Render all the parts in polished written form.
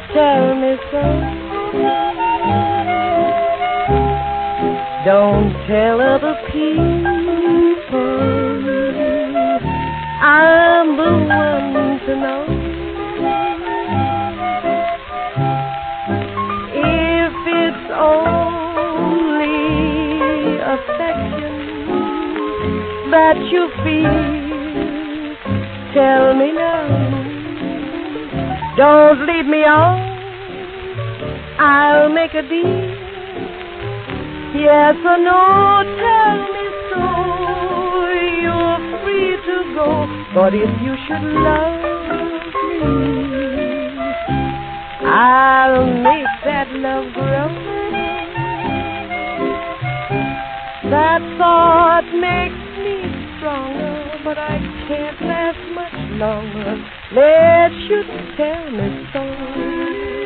tell me so. Don't tell other people I'm the one to know. If it's only affection that you feel, tell me now. Don't lead me on, I'll make a deal. Yes or no, tell me so. You're free to go, but if you should love me, I'll make that love grow. That thought makes me stronger, but I can't last much longer. Let you tell me so.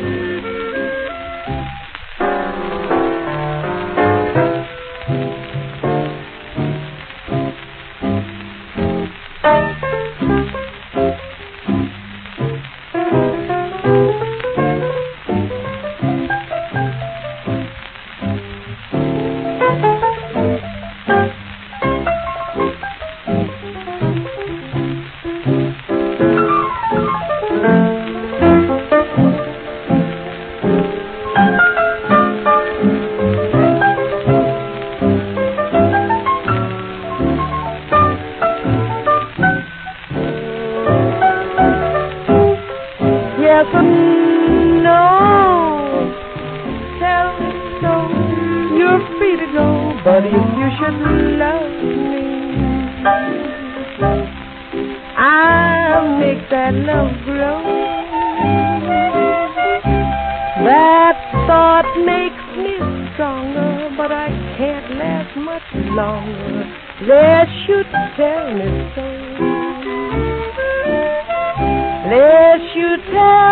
Yes or no, tell me so. You're free to go, but if you should love me, I'll make that love grow. That thought makes me stronger, but I can't last much longer. Let you tell me so. Let you tell